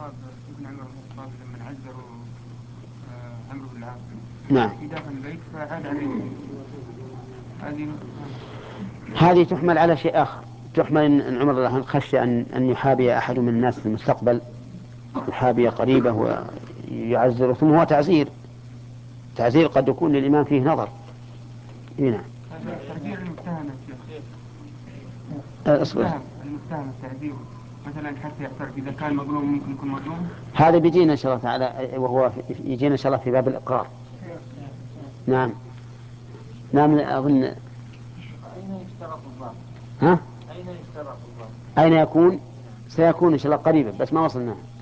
خطاب ابن عمر بن الخطاب لما عذروا عمرو بن العاص نعم في داخل البيت فعاد عليه هذه تحمل على شيء آخر. تحمل أن عمر رضي الله عنه خشى أن يحابي أحد من الناس في المستقبل، يحابي قريبه ويعزر، ثم هو تعزير قد يكون للإمام فيه نظر. هنا تعزير المتهم المتهم التعزير مثلا حتى يعترف إذا كان مظلوم ممكن يكون مظلوم. هذا بيجينا إن شاء الله تعالى، وهو يجينا إن شاء الله في باب الإقرار. نعم نعم أظن. أين يشترط الضابط؟ ها؟ أين يشترط الضابط؟ أين يكون؟ سيكون إن شاء الله قريبا، بس ما وصلنا.